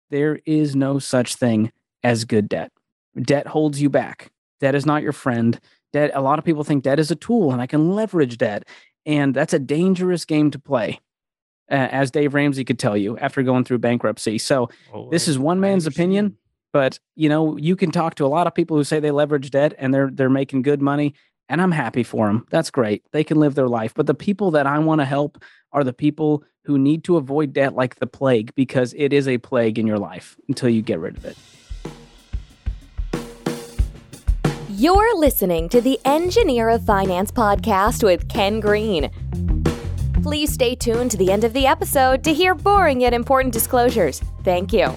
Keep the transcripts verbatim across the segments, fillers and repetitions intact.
there is no such thing as good debt. Debt holds you back. Debt is not your friend. Debt, a lot of people think debt is a tool and I can leverage debt. And that's a dangerous game to play, uh, as Dave Ramsey could tell you after going through bankruptcy. So Oh, this I- is one I man's understand. opinion, but you know, you can talk to a lot of people who say they leverage debt and they're they're making good money, and I'm happy for them. That's great. They can live their life. But the people that I want to help are the people who need to avoid debt like the plague, because it is a plague in your life until you get rid of it. You're listening to the Engineer of Finance podcast with Ken Green. Please stay tuned to the end of the episode to hear boring yet important disclosures. Thank you.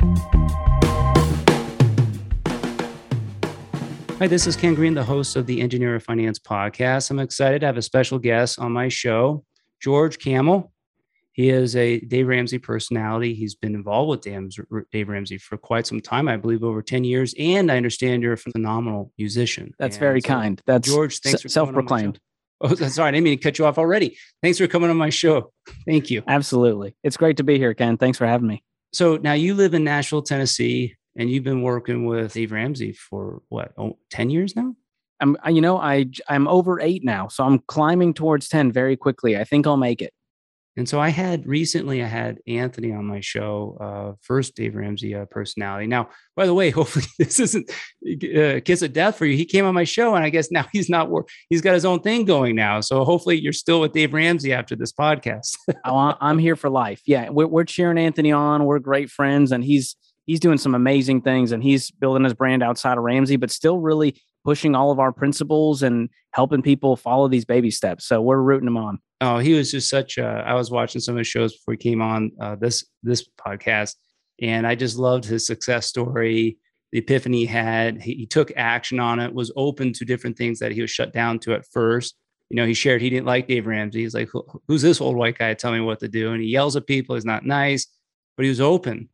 Hi, this is Ken Green, the host of the Engineer of Finance podcast. I'm excited to have a special guest on my show, George Kamel. He is a Dave Ramsey personality. He's been involved with Dave Ramsey for quite some time, I believe over ten years. And I understand you're a phenomenal musician. That's and very so, kind. That's George, thanks for self-proclaimed. Oh, sorry, I didn't mean to cut you off already. Thanks for coming on my show. Thank you. Absolutely. It's great to be here, Ken. Thanks for having me. So now you live in Nashville, Tennessee, and you've been working with Dave Ramsey for what, oh, ten years now? I'm, you know, I, I'm over eight now, so I'm climbing towards ten very quickly. I think I'll make it. And so I had recently, I had Anthony on my show, uh, first Dave Ramsey uh, personality. Now, by the way, hopefully this isn't a kiss of death for you. He came on my show, and I guess now he's not work. He's got his own thing going now. So hopefully you're still with Dave Ramsey after this podcast. oh, I'm here for life. Yeah, we're, we're cheering Anthony on. We're great friends, and he's he's doing some amazing things, and he's building his brand outside of Ramsey, but still really pushing all of our principles and helping people follow these baby steps. So we're rooting him on. Oh, he was just such a, I was watching some of his shows before he came on uh, this, this podcast, and I just loved his success story, the epiphany he had. He, he took action on it, was open to different things that he was shut down to at first. You know, he shared he didn't like Dave Ramsey. He's like, who's this old white guy telling me what to do? And he yells at people. He's not nice, but he was open.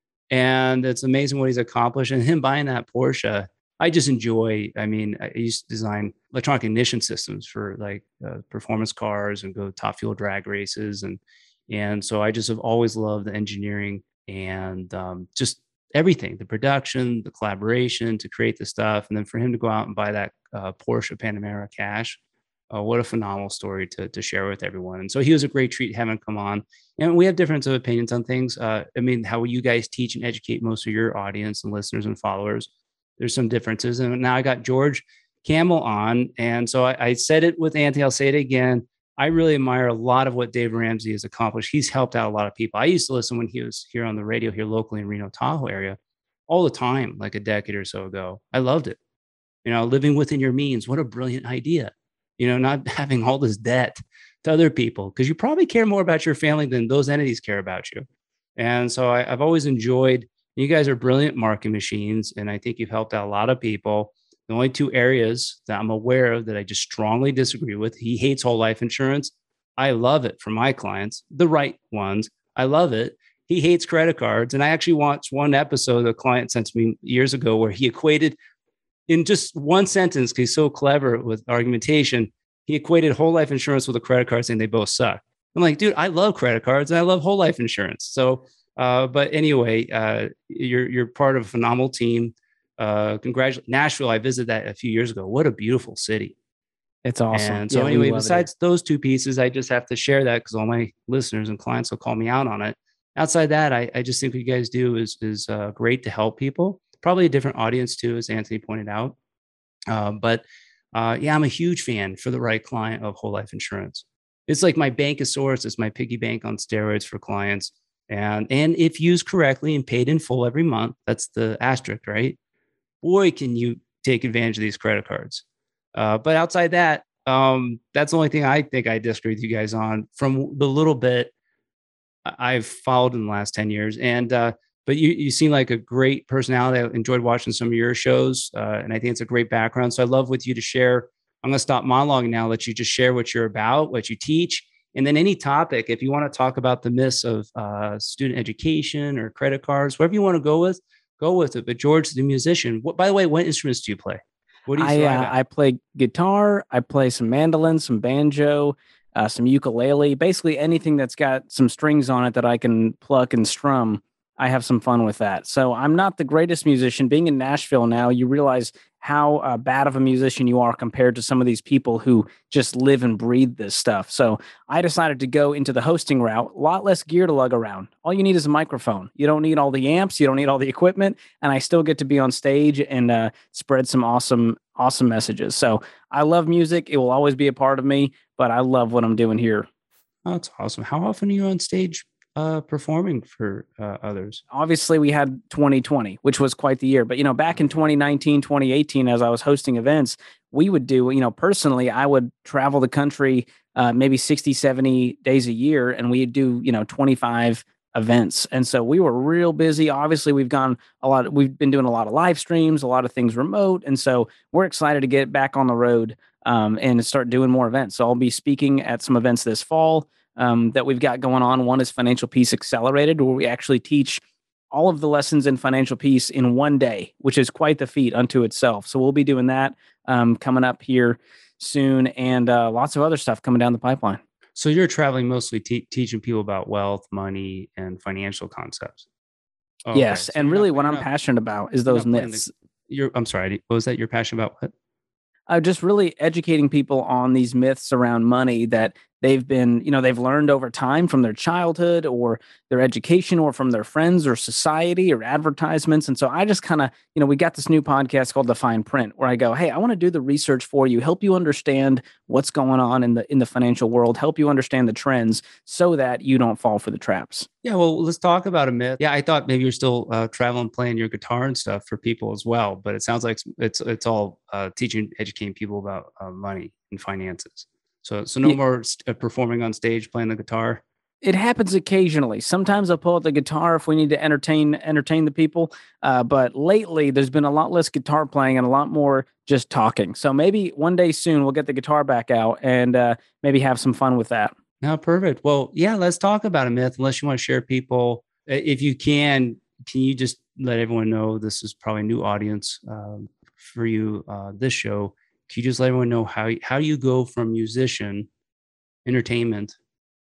And it's amazing what he's accomplished. And him buying that Porsche, I just enjoy, I mean, I used to design electronic ignition systems for like uh, performance cars and go top fuel drag races. And, and so I just have always loved the engineering and um, just everything, the production, the collaboration to create the stuff. And then for him to go out and buy that uh, Porsche Panamera cash, uh, what a phenomenal story to, to share with everyone. And so he was a great treat having him come on. And we have difference of opinions on things. Uh, I mean, how you guys teach and educate most of your audience and listeners and followers. There's some differences. And now I got George Kamel on. And so I, I said it with Anthony. I'll say it again. I really admire a lot of what Dave Ramsey has accomplished. He's helped out a lot of people. I used to listen when he was here on the radio here locally in Reno, Tahoe area all the time, like a decade or so ago. I loved it. You know, living within your means. What a brilliant idea. You know, not having all this debt to other people, because you probably care more about your family than those entities care about you. And so I, I've always enjoyed, you guys are brilliant marketing machines, and I think you've helped out a lot of people. The only two areas that I'm aware of that I just strongly disagree with, he hates whole life insurance. I love it for my clients, the right ones. I love it. He hates credit cards. And I actually watched one episode a client sent to me years ago where he equated in just one sentence, because he's so clever with argumentation, he equated whole life insurance with a credit card, saying they both suck. I'm like, dude, I love credit cards and I love whole life insurance. So Uh, but anyway, uh, you're you're part of a phenomenal team. Uh, congratulations, Nashville. I visited that a few years ago. What a beautiful city! It's awesome. And so yeah, anyway, besides those two pieces, I just have to share that because all my listeners and clients will call me out on it. Outside that, I, I just think what you guys do is is uh, great to help people. Probably a different audience too, as Anthony pointed out. Uh, but uh, yeah, I'm a huge fan for the right client of whole life insurance. It's like my Bankosaurus. It's my piggy bank on steroids for clients. And, and if used correctly and paid in full every month, that's the asterisk, right? Boy, can you take advantage of these credit cards. Uh, but outside that, um, that's the only thing I think I disagree with you guys on from the little bit I've followed in the last ten years. And, uh, but you, you seem like a great personality. I enjoyed watching some of your shows, uh, and I think it's a great background. So I love with you to share. I'm going to stop monologuing now, let you just share what you're about, what you teach. And then any topic, if you want to talk about the myths of uh, student education or credit cards, whatever you want to go with, go with it. But George, the musician, what, by the way, what instruments do you play? What do you I, uh, I play guitar. I play some mandolin, some banjo, uh, some ukulele, basically anything that's got some strings on it that I can pluck and strum. I have some fun with that. So I'm not the greatest musician. Being in Nashville now, you realize how uh, bad of a musician you are compared to some of these people who just live and breathe this stuff. So I decided to go into the hosting route, a lot less gear to lug around. All you need is a microphone. You don't need all the amps. You don't need all the equipment. And I still get to be on stage and uh, spread some awesome, awesome messages. So I love music. It will always be a part of me, but I love what I'm doing here. Oh, that's awesome. How often are you on stage uh, performing for uh, others? Obviously, we had twenty twenty, which was quite the year. But, you know, back in twenty nineteen, twenty eighteen, as I was hosting events, we would do, you know, personally, I would travel the country uh, maybe sixty, seventy days a year, and we'd do, you know, twenty-five events. And so we were real busy. Obviously, we've gone a lot, we've been doing a lot of live streams, a lot of things remote. And so we're excited to get back on the road um, and start doing more events. So I'll be speaking at some events this fall um, that we've got going on. One is Financial Peace Accelerated, where we actually teach all of the lessons in financial peace in one day, which is quite the feat unto itself. So we'll be doing that um, coming up here soon, and uh, lots of other stuff coming down the pipeline. So you're traveling mostly te- teaching people about wealth, money, and financial concepts. Oh, yes, okay. So and really not, what I'm not, passionate about is those myths. The, you're, I'm sorry, what was that? You're passionate about what? Uh, just really educating people on these myths around money that they've been, you know, they've learned over time from their childhood or their education or from their friends or society or advertisements. And so I just kind of, you know, we got this new podcast called The Fine Print, where I go, hey, I want to do the research for you, help you understand what's going on in the in the financial world, help you understand the trends so that you don't fall for the traps. Yeah, well, let's talk about a myth. Yeah, I thought maybe you're still uh, traveling, playing your guitar and stuff for people as well, but it sounds like it's it's all uh, teaching, educating people about uh, money and finances. So, so no yeah. more st- performing on stage, playing the guitar. It happens occasionally. Sometimes I'll pull out the guitar if we need to entertain entertain the people. Uh, but lately, there's been a lot less guitar playing and a lot more just talking. So maybe one day soon we'll get the guitar back out and uh, maybe have some fun with that. No, perfect. Well, yeah, let's talk about a myth. Unless you want to share people, if you can, can you just let everyone know this is probably a new audience um, for you? Uh, this show. Can you just let everyone know how how you go from musician, entertainment,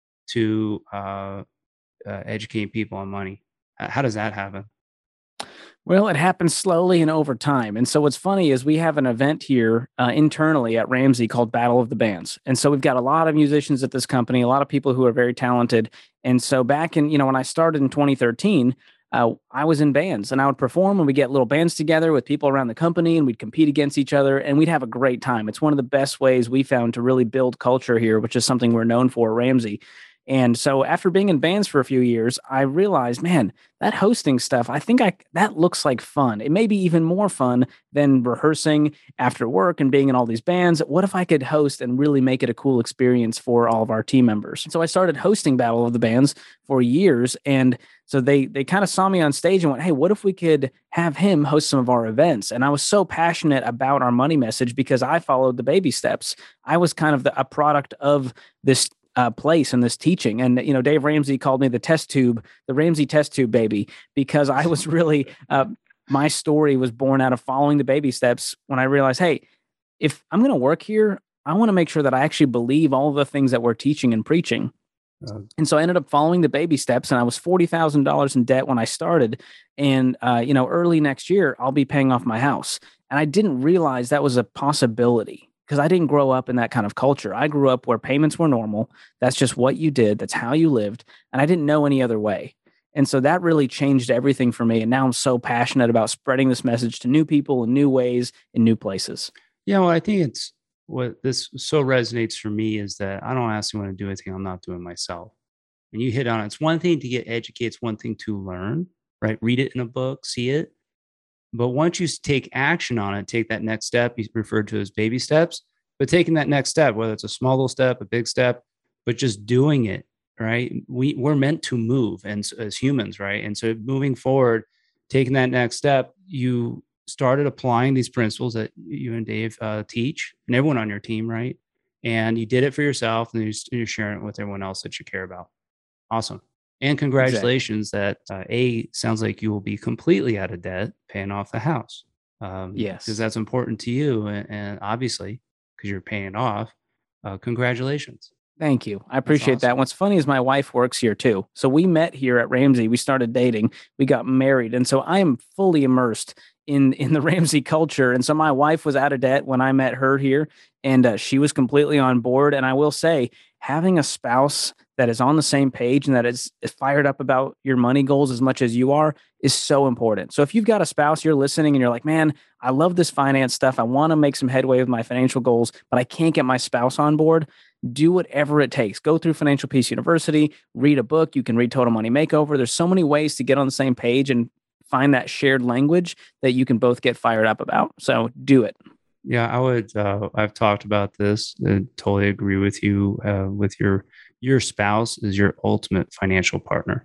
to uh, uh, educating people on money? How does that happen? Well, it happens slowly and over time. And so what's funny is we have an event here uh, internally at Ramsey called Battle of the Bands. And so we've got a lot of musicians at this company, a lot of people who are very talented. And so back in, you know, when I started in twenty thirteen, Uh, I was in bands and I would perform and we'd get little bands together with people around the company and we'd compete against each other and we'd have a great time. It's one of the best ways we found to really build culture here, which is something we're known for at Ramsey. And so after being in bands for a few years, I realized, man, that hosting stuff, I think I that looks like fun. It may be even more fun than rehearsing after work and being in all these bands. What if I could host and really make it a cool experience for all of our team members? So I started hosting Battle of the Bands for years. And so they they kind of saw me on stage and went, hey, what if we could have him host some of our events? And I was so passionate about our money message because I followed the baby steps. I was kind of the, a product of this Uh, place in this teaching. And, you know, Dave Ramsey called me the test tube, the Ramsey test tube baby, because I was really, uh, my story was born out of following the baby steps when I realized, hey, if I'm going to work here, I want to make sure that I actually believe all of the things that we're teaching and preaching. Uh, and so I ended up following the baby steps and I was forty thousand dollars in debt when I started. And, uh, you know, early next year, I'll be paying off my house. And I didn't realize that was a possibility, because I didn't grow up in that kind of culture. I grew up where payments were normal. That's just what you did. That's how you lived. And I didn't know any other way. And so that really changed everything for me. And now I'm so passionate about spreading this message to new people in new ways, in new places. Yeah, well, I think it's what this so resonates for me is that I don't ask anyone to do anything I'm not doing myself. And you hit on it. It's one thing to get educated. It's one thing to learn, right? Read it in a book, see it. But once you take action on it, take that next step, you referred to as baby steps, but taking that next step, whether it's a small little step, a big step, but just doing it, right? We, we're meant to move and as humans, right? And so moving forward, taking that next step, you started applying these principles that you and Dave uh, teach and everyone on your team, right? And you did it for yourself and you're sharing it with everyone else that you care about. Awesome. And congratulations exactly. that uh, A, sounds like you will be completely out of debt paying off the house. Um, yes. Because that's important to you. And, and obviously, because you're paying it off, uh, congratulations. Thank you. I That's appreciate that. awesome. What's funny is my wife works here too. So we met here at Ramsey. We started dating. We got married. And so I am fully immersed in in the Ramsey culture. And so my wife was out of debt when I met her here, and uh, she was completely on board. And I will say, having a spouse that is on the same page and that is, is fired up about your money goals as much as you are is so important. So if you've got a spouse, you're listening and you're like, man, I love this finance stuff. I want to make some headway with my financial goals, but I can't get my spouse on board. Do whatever it takes. Go through Financial Peace University, read a book. You can read Total Money Makeover. There's so many ways to get on the same page and find that shared language that you can both get fired up about. So do it. Yeah, I would. Uh, I've talked about this. I totally agree with you. Uh, with your your spouse is your ultimate financial partner,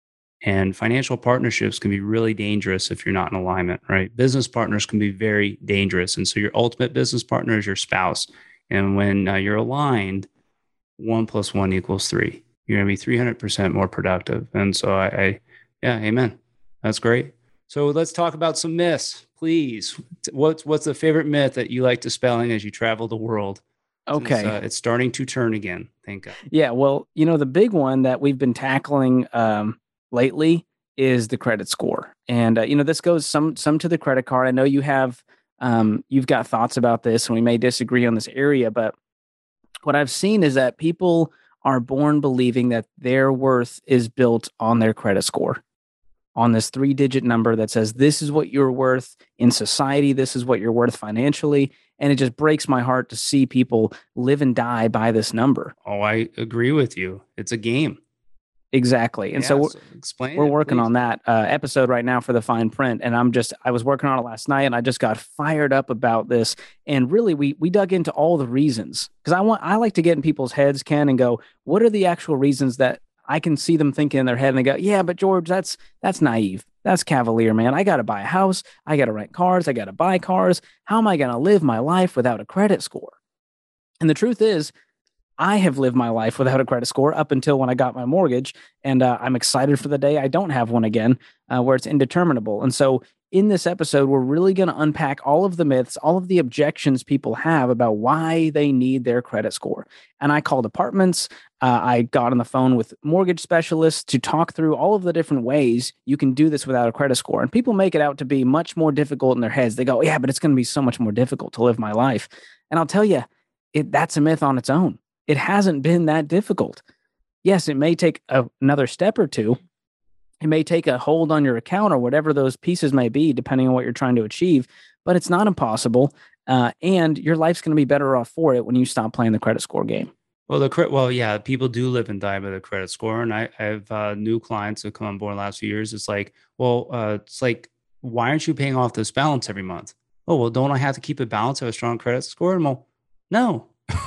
and financial partnerships can be really dangerous if you're not in alignment. Right? Business partners can be very dangerous, and so your ultimate business partner is your spouse. And when uh, you're aligned, one plus one equals three. You're going to be three hundred percent more productive. And so I, I, yeah, amen. That's great. So let's talk about some myths, please. What's what's the favorite myth that you like dispelling as you travel the world? Okay. Since, uh, it's starting to turn again. Thank God. Yeah. Well, you know, the big one that we've been tackling um, lately is the credit score. And, uh, you know, this goes some some to the credit card. I know you have Um, you've got thoughts about this, and we may disagree on this area, but what I've seen is that people are born believing that their worth is built on their credit score, on this three digit number that says, this is what you're worth in society. This is what you're worth financially. And it just breaks my heart to see people live and die by this number. Oh, I agree with you. It's a game. Exactly. And Yeah, so we're, so explain we're it, working please. on that uh, episode right now for the fine print. And I'm just, I was working on it last night and I just got fired up about this. And really, we we dug into all the reasons, because I want, I like to get in people's heads, Ken, and go, what are the actual reasons that I can see them thinking in their head and they go, yeah, but George, that's, that's naive. That's cavalier, man. I got to buy a house. I got to rent cars. I got to buy cars. How am I going to live my life without a credit score? And the truth is, I have lived my life without a credit score up until when I got my mortgage. And uh, I'm excited for the day I don't have one again, uh, where it's indeterminable. And so in this episode, we're really going to unpack all of the myths, all of the objections people have about why they need their credit score. And I called apartments. Uh, I got on the phone with mortgage specialists to talk through all of the different ways you can do this without a credit score. And people make it out to be much more difficult in their heads. They go, yeah, but it's going to be so much more difficult to live my life. And I'll tell you, it, that's a myth on its own. It hasn't been that difficult. Yes, it may take a, another step or two. It may take a hold on your account or whatever those pieces may be, depending on what you're trying to achieve, but it's not impossible. Uh, and your life's going to be better off for it when you stop playing the credit score game. Well, the credit, well, yeah, people do live and die by the credit score. And I, I have uh, new clients that come on board the last few years. It's like, well, uh, it's like, why aren't you paying off this balance every month? Oh, well, don't I have to keep a balance, have a strong credit score? And well, no.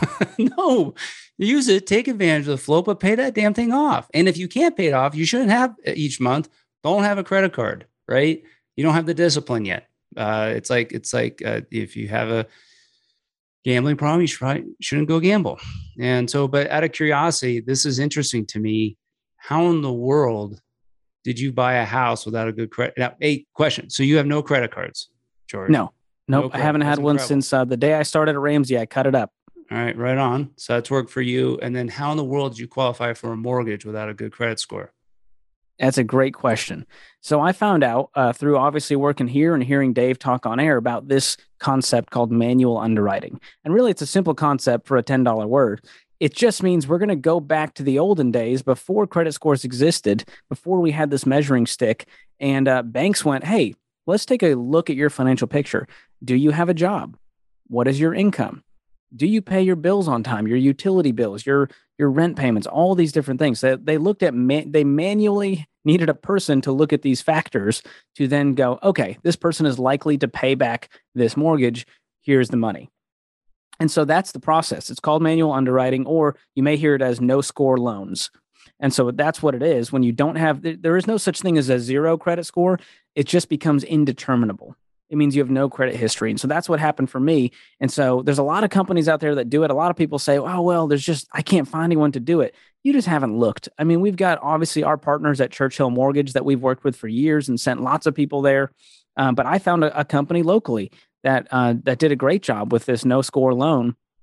No, use it, take advantage of the flow, but pay that damn thing off. And if you can't pay it off, you shouldn't have each month. Don't have a credit card, right? You don't have the discipline yet. Uh, it's like, it's like uh, if you have a gambling problem, you should probably shouldn't go gamble. And so, but out of curiosity, this is interesting to me. How in the world did you buy a house without a good credit? Now, hey, question. So you have no credit cards, George? No, nope. No I credit. haven't That's had one incredible. since uh, the day I started at Ramsey. I cut it up. All right, right on. So that's worked for you. And then how in the world did you qualify for a mortgage without a good credit score? That's a great question. So I found out uh, through obviously working here and hearing Dave talk on air about this concept called manual underwriting. And really, it's a simple concept for a ten dollar word. It just means we're going to go back to the olden days before credit scores existed, before we had this measuring stick. And uh, banks went, hey, let's take a look at your financial picture. Do you have a job? What is your income? Do you pay your bills on time, your utility bills, your your rent payments, all these different things? They, they looked at, man, they manually needed a person to look at these factors to then go, okay, this person is likely to pay back this mortgage. Here's the money. And so that's the process. It's called manual underwriting, or you may hear it as no score loans. And so that's what it is. When you don't have, there is no such thing as a zero credit score. It just becomes indeterminable. It means you have no credit history. And so that's what happened for me. And so there's a lot of companies out there that do it. A lot of people say, oh, well, there's just, I can't find anyone to do it. You just haven't looked. I mean, we've got obviously our partners at Churchill Mortgage that we've worked with for years and sent lots of people there. Um, but I found a, a company locally that uh, that did a great job with this no score loan.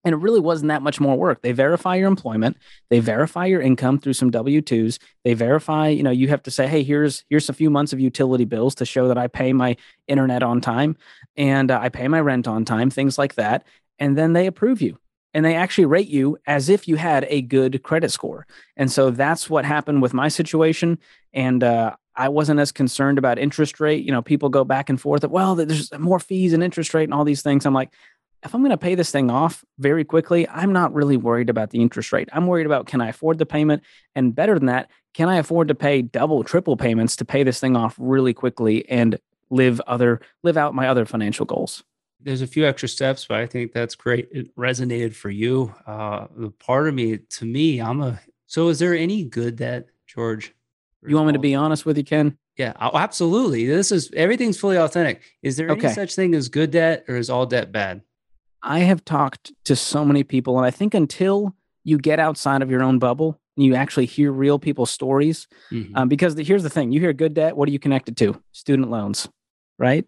And it really wasn't that much more work. They verify your employment, they verify your income through some W two's, they verify, you know, you have to say, hey, here's here's a few months of utility bills to show that I pay my internet on time and uh, I pay my rent on time, things like that. And then they approve you. And they actually rate you as if you had a good credit score. And so that's what happened with my situation. And uh, I wasn't as concerned about interest rate. You know, people go back and forth that, well, there's more fees and interest rate and all these things. I'm like, if I'm going to pay this thing off very quickly, I'm not really worried about the interest rate. I'm worried about, can I afford the payment? And better than that, can I afford to pay double, triple payments to pay this thing off really quickly and live other, live out my other financial goals? There's a few extra steps, but I think that's great. It resonated for you. Uh, the part of me, to me, I'm a, so is there any good debt, George? You want me to be honest with you, Ken? Yeah, oh, absolutely. This is, everything's fully authentic. Is there Okay. any such thing as good debt, or is all debt bad? I have talked to so many people, and I think until you get outside of your own bubble, and you actually hear real people's stories, Mhm. um, because the, here's the thing, you hear good debt, what are you connected to? Student loans, right?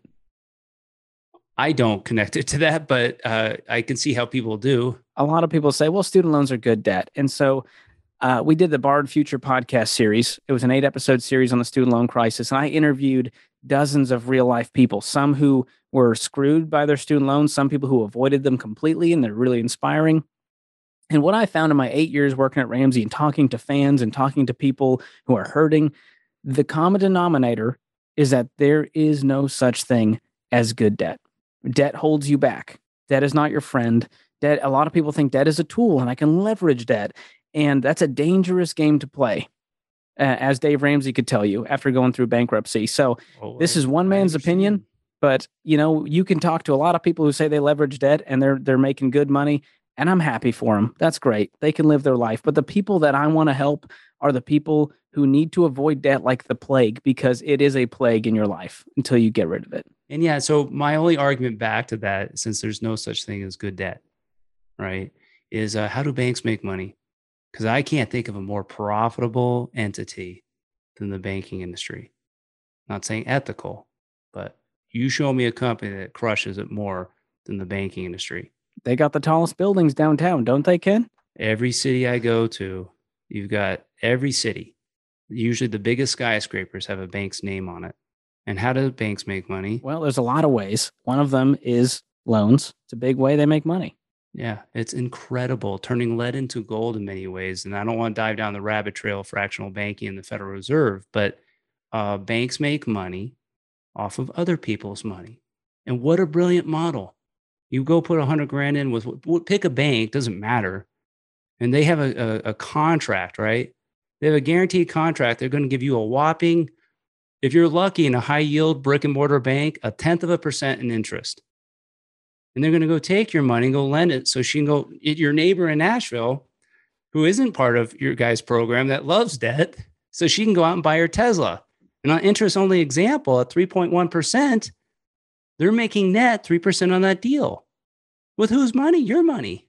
I don't connect it to that, but uh, I can see how people do. A lot of people say, well, student loans are good debt. And so uh, we did the Borrowed Future podcast series. It was an eight episode series on the student loan crisis. And I interviewed dozens of real life people, some who were screwed by their student loans, some people who avoided them completely, and they're really inspiring. And what I found in my eight years working at Ramsey and talking to fans and talking to people who are hurting, the common denominator is that there is no such thing as good debt. Debt holds you back. Debt is not your friend. Debt, a lot of people think debt is a tool and I can leverage debt. And that's a dangerous game to play, uh, as Dave Ramsey could tell you after going through bankruptcy. So Oh, this is I- one I man's understand. opinion, but you know, you can talk to a lot of people who say they leverage debt and they're they're making good money, and I'm happy for them. That's great. They can live their life. But the people that I want to help are the people who need to avoid debt like the plague, because it is a plague in your life until you get rid of it. And yeah, so my only argument back to that, since there's no such thing as good debt, right, is uh, how do banks make money? Because I can't think of a more profitable entity than the banking industry. Not saying ethical, but you show me a company that crushes it more than the banking industry. They got the tallest buildings downtown, don't they, Ken? Every city I go to, you've got every city. Usually the biggest skyscrapers have a bank's name on it. And how do banks make money? Well, there's a lot of ways. One of them is loans. It's a big way they make money. Yeah, it's incredible, turning lead into gold in many ways. And I don't want to dive down the rabbit trail of fractional banking and the Federal Reserve, but uh, banks make money off of other people's money. And what a brilliant model. You go put a hundred grand in with, pick a bank, doesn't matter. And they have a, a, a contract, right? They have a guaranteed contract. They're going to give you a whopping, if you're lucky in a high yield brick and mortar bank, a tenth of a percent in interest. And they're going to go take your money and go lend it. So she can go, your neighbor in Nashville, who isn't part of your guys' program that loves debt, so she can go out and buy her Tesla. And on interest only example at three point one percent, they're making net three percent on that deal. With whose money? Your money.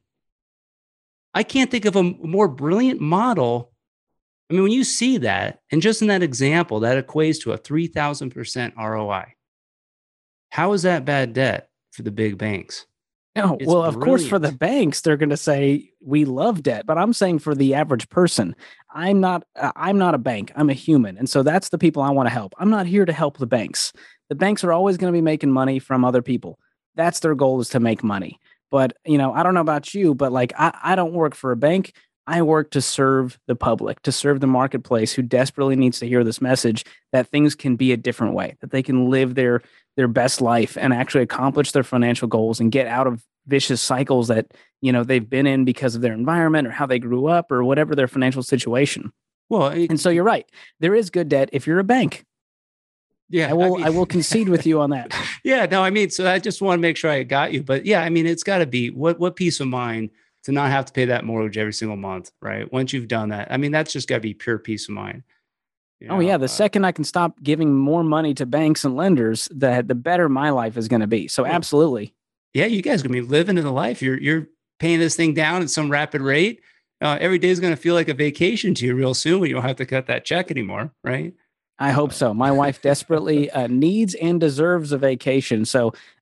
I can't think of a more brilliant model. I mean, when you see that, and just in that example, that equates to a three thousand percent R O I. How is that bad debt for the big banks? No, It's well, of course, for the brilliant. banks, they're going to say we love debt, but I'm saying for the average person, I'm not. Uh, I'm not a bank. I'm a human, and so that's the people I want to help. I'm not here to help the banks. The banks are always going to be making money from other people. That's their goal, is to make money. But you know, I don't know about you, but like I, I don't work for a bank. I work to serve the public, to serve the marketplace who desperately needs to hear this message that things can be a different way, that they can live their their best life and actually accomplish their financial goals and get out of vicious cycles that, you know, they've been in because of their environment or how they grew up or whatever their financial situation. Well, it- And so you're right. There is good debt if you're a bank. yeah, I will mean- I will concede with you on that. Yeah, no, I mean, so I just want to make sure I got you. But yeah, I mean, it's got to be what what peace of mind to not have to pay that mortgage every single month, right? Once you've done that, I mean, that's just got to be pure peace of mind. You Oh know, yeah, the uh, second I can stop giving more money to banks and lenders, the the better my life is going to be. So Well, absolutely. yeah, you guys are gonna be living in the life. You're you're paying this thing down at some rapid rate. Uh, every day is gonna feel like a vacation to you real soon when you don't have to cut that check anymore, right? I hope so. My wife desperately uh, needs and deserves a vacation. So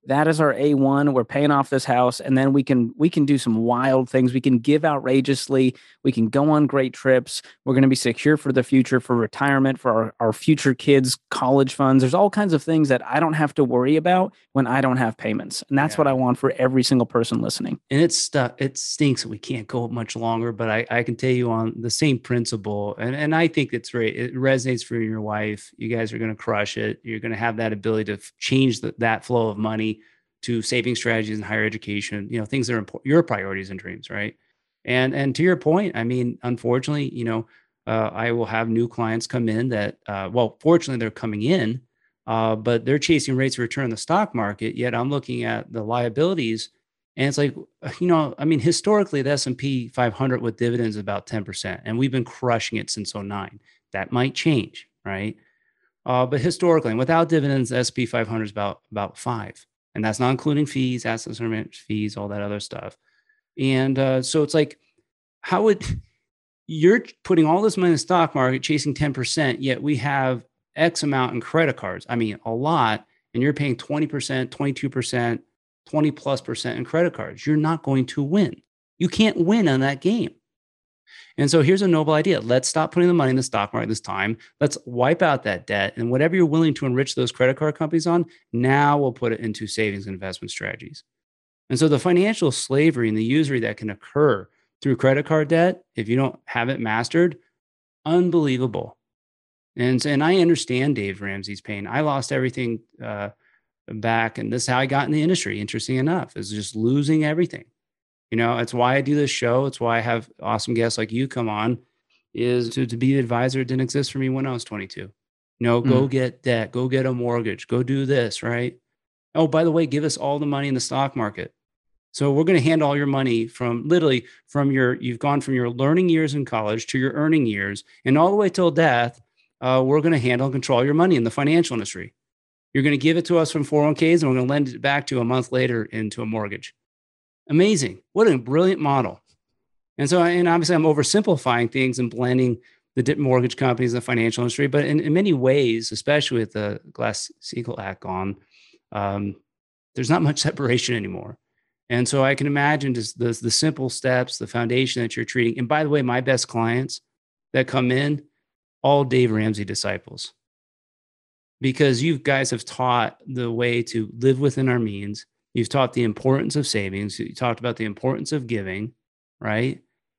that is our A one. We're paying off this house, and then we can we can do some wild things. We can give outrageously. We can go on great trips. We're going to be secure for the future, for retirement, for our, our future kids' college funds. There's all kinds of things that I don't have to worry about when I don't have payments. And that's Yeah. what I want for every single person listening. And it's stuck. It stinks that we can't go much longer, but I, I can tell you on the same principle. And, and I think it's right. It resonates for your wife. You guys are going to crush it. You're going to have that ability to f- change the, that flow of money to saving strategies and higher education, you know, things that are important, your priorities and dreams. Right. And, and to your point, I mean, unfortunately, you know, uh, I will have new clients come in that, uh, well, fortunately they're coming in, uh, but they're chasing rates of return in the stock market. Yet I'm looking at the liabilities. And it's like, you know, I mean, historically, the S and P five hundred with dividends is about ten percent, and we've been crushing it since oh nine. That might change, right? Uh, but historically, and without dividends, the S and P five hundred is about, about five. And that's not including fees, asset management fees, all that other stuff. And uh, so it's like, how would you're putting all this money in the stock market, chasing ten percent, yet we have X amount in credit cards. I mean, a lot, and you're paying twenty percent, twenty-two percent, twenty plus percent in credit cards. You're not going to win. You can't win on that game. And so here's a noble idea. Let's stop putting the money in the stock market this time. Let's wipe out that debt. And whatever you're willing to enrich those credit card companies on, now we'll put it into savings and investment strategies. And so the financial slavery and the usury that can occur through credit card debt, if you don't have it mastered, unbelievable. And, and I understand Dave Ramsey's pain. I lost everything uh, back, and this is how I got in the industry. Interesting enough, is just losing everything. You know, it's why I do this show. It's why I have awesome guests like you come on, is to, to be the advisor that didn't exist for me when I was twenty-two. You know, go Mm. get debt, go get a mortgage, go do this, right? Oh, by the way, give us all the money in the stock market. So we're going to hand all your money from literally from your, you've gone from your learning years in college to your earning years, and all the way till death, uh, we're going to handle and control your money in the financial industry. You're going to give it to us from four oh one k's, and we're going to lend it back to you a month later into a mortgage. Amazing. What a brilliant model. And so, and obviously I'm oversimplifying things and blending the different mortgage companies in the financial industry, but in, in many ways, especially with the Glass-Steagall Act gone, um, there's not much separation anymore. And so I can imagine just the, the simple steps, the foundation that you're treating. And by the way, my best clients that come in, all Dave Ramsey disciples, because you guys have taught the way to live within our means. You've taught the importance of savings. You talked about the importance of giving, right?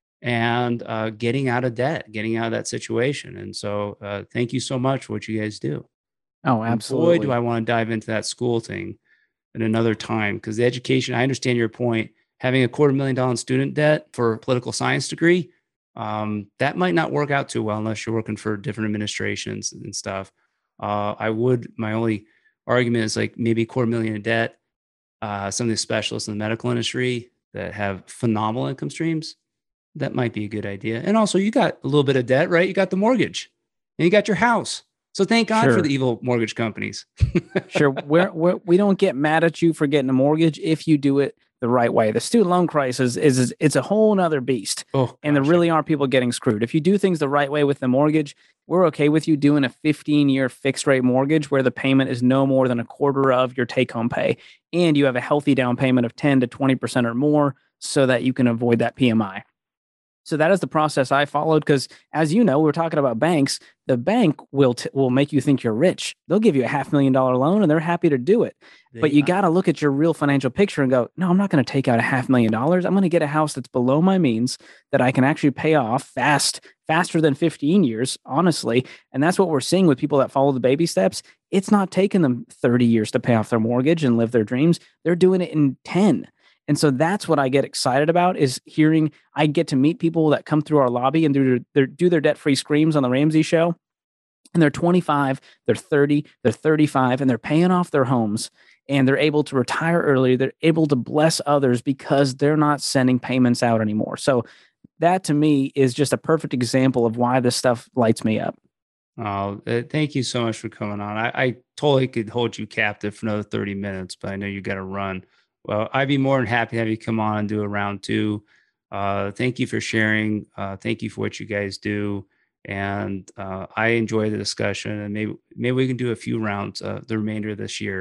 And uh, getting out of debt, getting out of that situation. And so uh, thank you so much for what you guys do. Oh, And absolutely. boy, do I want to dive into that school thing at another time, because the education, I understand your point, having a quarter million dollar in student debt for a political science degree, um, that might not work out too well unless you're working for different administrations and stuff. Uh, I would, my only argument is like maybe a quarter million in debt. Uh, some of the specialists in the medical industry that have phenomenal income streams, that might be a good idea. And also you got a little bit of debt, right? You got the mortgage and you got your house. So thank God Sure. for the evil mortgage companies. Sure. We're, we're, we don't get mad at you for getting a mortgage if you do it the right way. The student loan crisis is, is it's a whole nother beast. Oh, And there gosh, really are people getting screwed. If you do things the right way with the mortgage, we're okay with you doing a fifteen year fixed rate mortgage where the payment is no more than a quarter of your take home pay. And you have a healthy down payment of ten to twenty percent or more so that you can avoid that P M I. So that is the process I followed, because as you know, we we're talking about banks. The bank will t- will make you think you're rich. They'll give you a half million dollar loan and they're happy to do it. They But you are- got to look at your real financial picture and go, no, I'm not going to take out a half million dollars. I'm going to get a house that's below my means that I can actually pay off fast, faster than fifteen years, honestly. And that's what we're seeing with people that follow the baby steps. It's not taking them thirty years to pay off their mortgage and live their dreams. They're doing it in ten. And so that's what I get excited about, is hearing, I get to meet people that come through our lobby and do their, do their debt-free screams on the Ramsey Show. And they're twenty-five, they're thirty, they're thirty-five, and they're paying off their homes, and they're able to retire early. They're able to bless others because they're not sending payments out anymore. So that to me is just a perfect example of why this stuff lights me up. Oh, uh, thank you so much for coming on. I, I totally could hold you captive for another thirty minutes, but I know you got to run. Well, I'd be more than happy to have you come on and do a round two. Uh, thank you for sharing. Uh, thank you for what you guys do. And uh, I enjoy the discussion, and maybe maybe we can do a few rounds uh, the remainder of this year.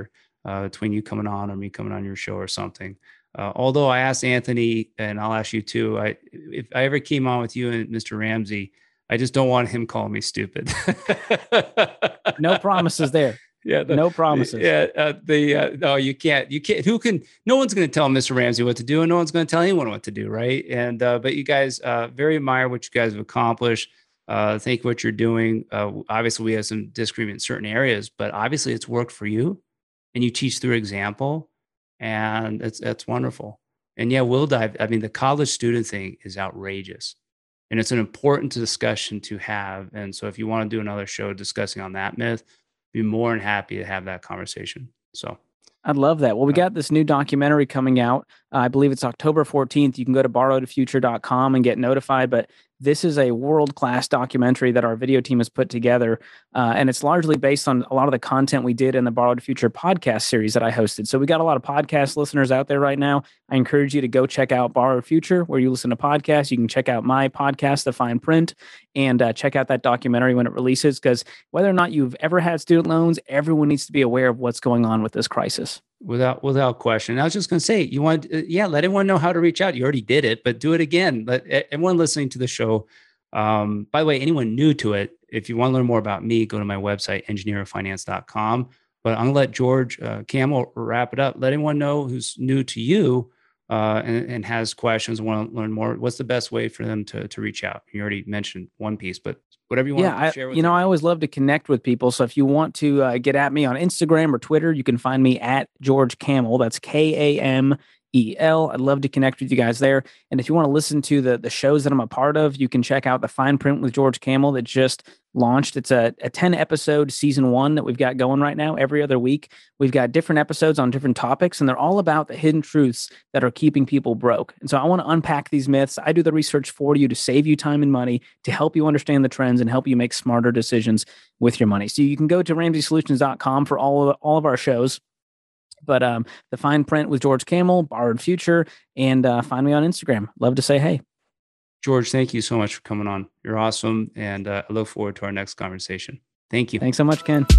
uh, between you coming on or me coming on your show or something. Uh, although I asked Anthony, and I'll ask you too, I, if I ever came on with you and Mister Ramsey, I just don't want him calling me stupid. No promises there. Yeah, the, no promises. Yeah, uh, the uh, no, you can't. You can't. Who can? No one's going to tell Mister Ramsey what to do, and no one's going to tell anyone what to do, right? And uh, but you guys, uh, very admire what you guys have accomplished. Uh, think what you're doing. Uh, obviously, we have some disagreement in certain areas, but obviously, it's worked for you, and you teach through example, and that's that's wonderful. And yeah, we'll dive. I mean, the college student thing is outrageous, and it's an important discussion to have. And so, if you want to do another show discussing on that myth, be more than happy to have that conversation. So I'd love that. Well, we got this new documentary coming out. Uh, I believe it's October fourteenth. You can go to borrowed future dot com and get notified. But this is a world-class documentary that our video team has put together. Uh, and it's largely based on a lot of the content we did in the Borrowed Future podcast series that I hosted. So we got a lot of podcast listeners out there right now. I encourage you to go check out Borrowed Future, where you listen to podcasts. You can check out my podcast, The Fine Print, and uh, check out that documentary when it releases. Because whether or not you've ever had student loans, everyone needs to be aware of what's going on with this crisis. Without without question. I was just going to say, you want, uh, yeah, let everyone know how to reach out. You already did it, but do it again. Let everyone listening to the show. Um, by the way, anyone new to it, if you want to learn more about me, go to my website, engineer of finance dot com. But I'm going to let George uh, Kamel wrap it up. Let anyone know who's new to you uh, and, and has questions and want to learn more. What's the best way for them to to reach out? You already mentioned One Piece, but whatever you want yeah, to share with I, you know, them. I always love to connect with people. So if you want to uh, get at me on Instagram or Twitter, you can find me at George Kamel. That's K A M E L. I'd love to connect with you guys there. And if you want to listen to the the shows that I'm a part of, you can check out The Fine Print with George Kamel that just launched. It's a, a ten episode season one that we've got going right now. Every other week, we've got different episodes on different topics, and they're all about the hidden truths that are keeping people broke. And so I want to unpack these myths. I do the research for you to save you time and money, to help you understand the trends and help you make smarter decisions with your money. So you can go to ramsey solutions dot com for all of, all of our shows. But um, The Fine Print with George Kamel, Borrowed Future, and uh, find me on Instagram. Love to say hey. George, thank you so much for coming on. You're awesome. And uh, I look forward to our next conversation. Thank you. Thanks so much, Ken.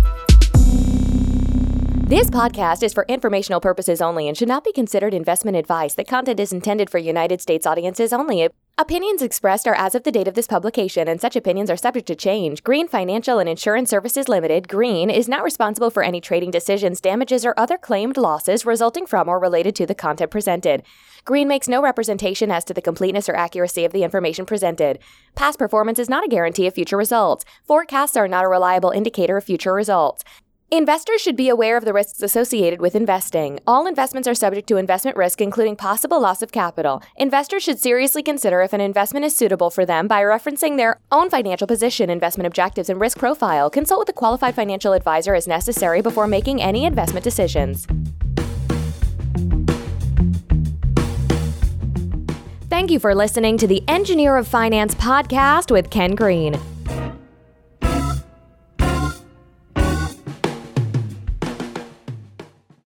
This podcast is for informational purposes only and should not be considered investment advice. The content is intended for United States audiences only. Opinions expressed are as of the date of this publication, and such opinions are subject to change. Green Financial and Insurance Services Limited, Green, is not responsible for any trading decisions, damages, or other claimed losses resulting from or related to the content presented. Green makes no representation as to the completeness or accuracy of the information presented. Past performance is not a guarantee of future results. Forecasts are not a reliable indicator of future results. Investors should be aware of the risks associated with investing. All investments are subject to investment risk, including possible loss of capital. Investors should seriously consider if an investment is suitable for them by referencing their own financial position, investment objectives, and risk profile. Consult with a qualified financial advisor as necessary before making any investment decisions. Thank you for listening to the Engineer of Finance podcast with Ken Green.